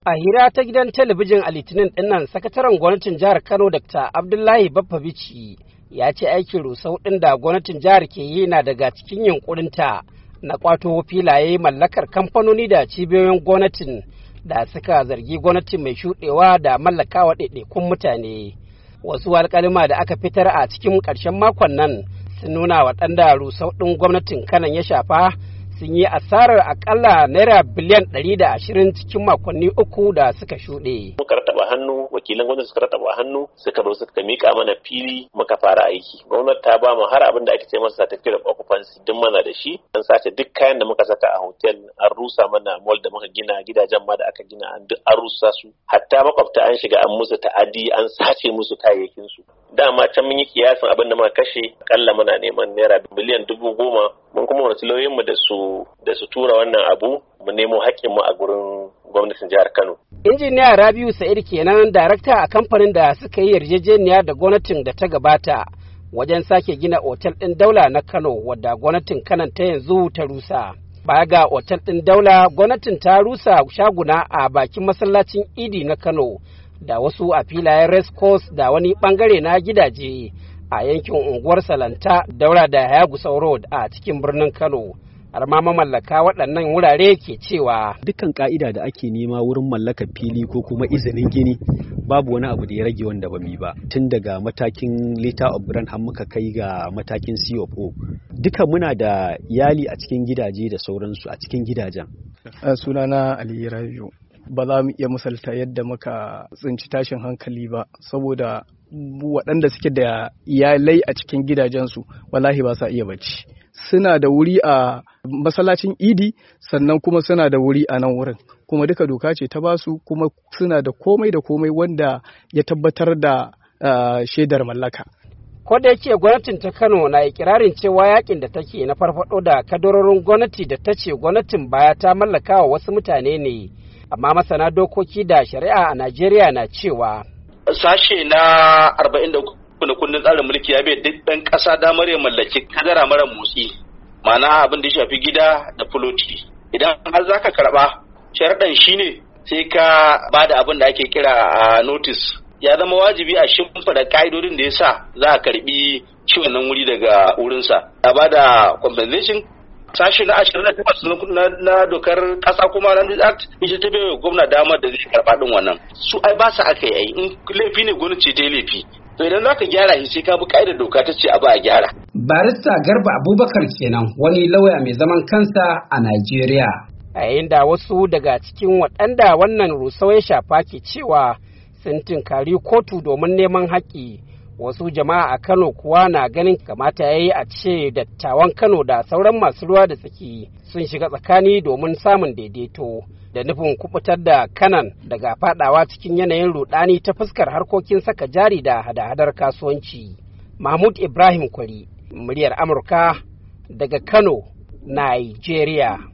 A hira ta gidan talabijin a Litinin ɗinnan, sakataren gwamnatin jihar Kano Dr. Abdullahi Baffa Bichi ya ce aikin rusau ɗin da gwamnatin jihar ke yi na daga cikin yunƙurinta na ƙwato filaye mallakar kamfanoni da cibiyoyin gwamnatin da suka zargi gwamnatin mai shuɗewa da mallakawa ɗaiɗaikun mutane. Wasu alƙalima da aka fitar a cikin ƙarshen makon nan sun nuna waɗanda rusau ɗin gwamnatin Kanon ya shafa sun yi asarar akalla naira biliyan 120 cikin makonni uku da suka shuɗe. Muka rataba hannu, wakilan gwamnati suka rataba hannu, suka zo suka mika mana fili muka fara aiki. Gwamnati ta ba mu har abin da ake ce masa certificate of occupancy duk mana da shi. An sace duk kayan da muka saka a hotel, an rusa mana mall da muka gina, gidajen ma da aka gina an duk an rusa su. Hatta makwabta an shiga an musu ta'adi, an sace musu kayayyakin su. Dama can mun yi kiyasin abin da muka kashe, akalla muna neman naira biliyan 10,000. Mun kuma wani lauyoyinmu da su tura wannan abu mu nemo haƙƙinmu a gurin gwamnatin jihar Kano. Injiniya Rabiu Sa'id kenan, darakta a kamfanin da suka yi yarjejeniya da gwamnatin da ta gabata wajen sake gina otal ɗin Daula na Kano, wadda gwamnatin Kanon ta yanzu ta rusa. Baya ga otal ɗin Daula, gwamnatin ta rusa shaguna a bakin masallacin Idi na Kano da wasu a filayen Race Course da wani ɓangare na gidaje a yankin unguwar Salanta daura da Hayagusau Road a cikin birnin Kano. Har ma mamallaka waɗannan wurare ke cewa dukkan ka'ida da ake nema wurin mallakar fili ko kuma izinin gini babu wani abu da ya rage wanda ba mu ba, tun daga matakin letter of grant har muka kai ga matakin CFO. Duka muna da iyali a cikin gidaje da sauransu a cikin gidajen. Sunana Ali Rabiu. Ba za mu iya misalta yadda muka tsinci tashin hankali ba, saboda waɗanda suke da iyalai a cikin gidajensu wallahi ba sa iya bacci. Suna da wuri a masallacin Idi, sannan kuma suna da wuri a nan wurin, kuma duka doka ce ta basu, kuma suna da komai da komai wanda ya tabbatar da shaidar mallaka. Ko da yake gwamnatin ta Kano na ikirarin cewa yakin da take na farfado da kadarorin gwamnati da ta ce gwamnatin baya ta mallaka wa wasu mutane ne, amma masana dokoki da shari'a a Najeriya na cewa sashe na 43 na kundin tsarin mulki ya bai duk ɗan ƙasa damar ya mallaki kadara mara motsi, ma'ana abin da ya shafi gida da fuloti. Idan har zaka karɓa, sharaɗan shine sai ka ba da abin da ake kira a notice. Ya zama wajibi a shimfiɗa ƙa'idodin da ya sa za a karɓi ciwon nan wuri daga wurinsa. A ba da compensation. Sashi na 28 na dokar kasa kuma Land Act ita ta bai gwamna damar da zai karɓa ɗin wannan. Su ai ba su aka yi, in laifi ne gwamnati ta yi laifi. To idan za ka gyara shi sai ka bi ka'idar doka ta ce a ba a gyara. Barista Garba Abubakar kenan, wani lauya mai zaman kansa a Najeriya. A yayin da wasu daga cikin waɗanda wannan rusau ya shafa ke cewa sun tinkari kotu domin neman haƙƙi. Wasu jama'a a Kano kuwa na ganin kamata ya yi a ce dattawan Kano da sauran masu ruwa da tsaki sun shiga tsakani domin samun daidaito da nufin kubutar da Kanon daga fadawa cikin yanayin rudani ta fuskar harkokin saka jari da hada-hadar kasuwanci. Mahmud Ibrahim Kwari, muryar Amurka daga Kano, Nigeria.